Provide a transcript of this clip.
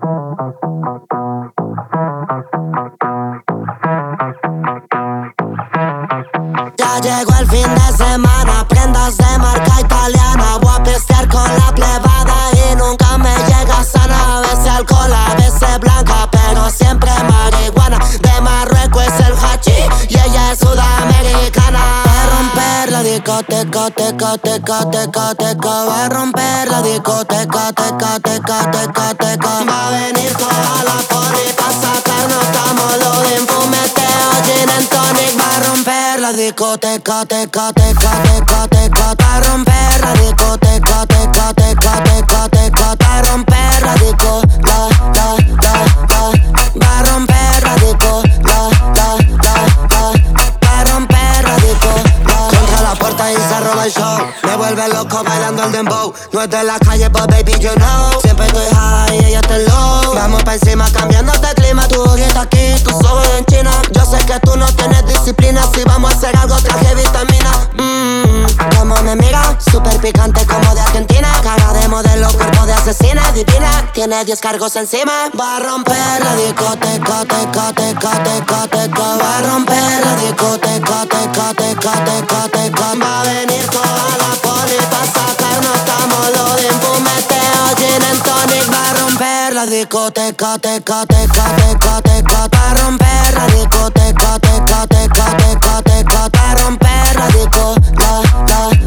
Ya llegó el fin de semana, prendas de marca italiana. Voy a pistear con la plebada y nunca me llega sana. A veces alcohol, a veces blanca, pero siempre marihuana. De Marruecos es el hachís y ella es sudamericana. Va a romper la discoteca, teca, teca, teca, teca. Va a romper la discoteca, teca, teca, teca, teca. Va a venir toda la poli pa' sacarnos estamos de fumeteo, gin and tonic. Va a romper la discoteca, teca, teca, teca, teca. Va a romper la discoteca, teca, teca, teca, teca. Va a romper la disco, la. Va a romper la disco, la. Va a romper la disco, la. Contra la puerta y se roba el show. Me vuelve loco bailando el dembow. No es de la calle, but baby you know. Siempre estoy high y ella está low. Vamos pa' encima cambiándote el clima. Tu ojito aquí, tus ojos en China. Yo sé que tú no tienes disciplina. Si vamos a hacer algo traje vitamina. Como me mira, super picante como de Argentina. Cara de modelo, cuerpo de asesina. Divina, tiene 10 cargos encima. Va a romper la discoteca, teca, teca, teca, teca. Va a romper la discoteca, teca, teca, teca, teca. Va a venir toda la poli pa' sacarnos estamos lo de fumeteo, gin and tonic. Va a romper la discoteca, teca, teca, teca, teca. Va a romper la discoteca, teca, teca, teca, teca. Va a romper la disco, la.